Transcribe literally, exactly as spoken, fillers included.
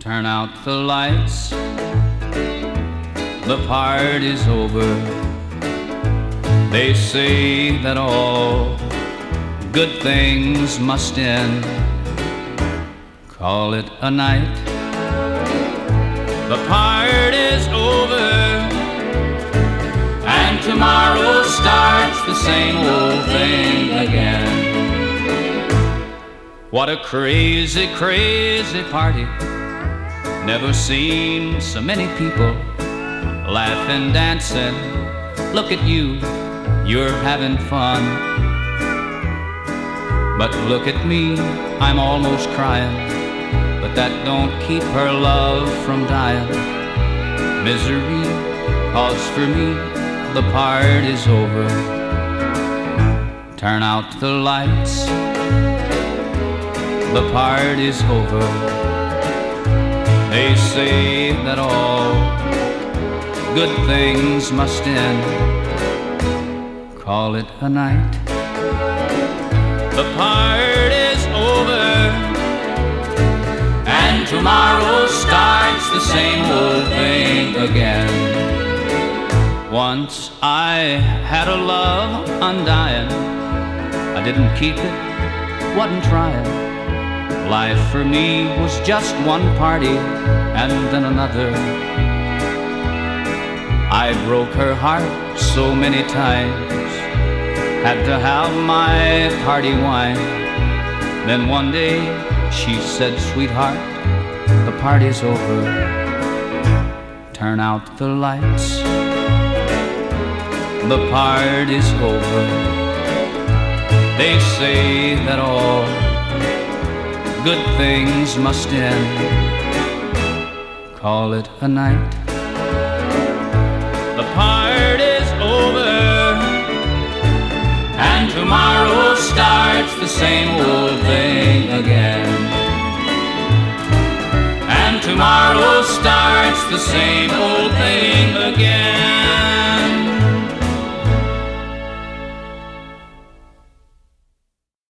Turn out the lights, the party's over. They say that all good things must end. Call it a night, the party's over, and tomorrow starts the same old thing again. What a crazy, crazy party. Never seen so many people laughing, dancing. Look at you, you're having fun. But look at me, I'm almost crying. But that don't keep her love from dying. Misery, cause for me, the party's over. Turn out the lights, the party's over. They say that all good things must end. Call it a night, the party's over, and tomorrow starts the same old thing again. Once I had a love undying. I didn't keep it, wasn't trying. Life for me was just one party and then another. I broke her heart so many times, had to have my party wine. Then one day she said, sweetheart, the party's over. Turn out the lights, the party's over. They say that all good things must end. Call it a night, the party's over, and tomorrow starts the same old thing again. And tomorrow starts the same old thing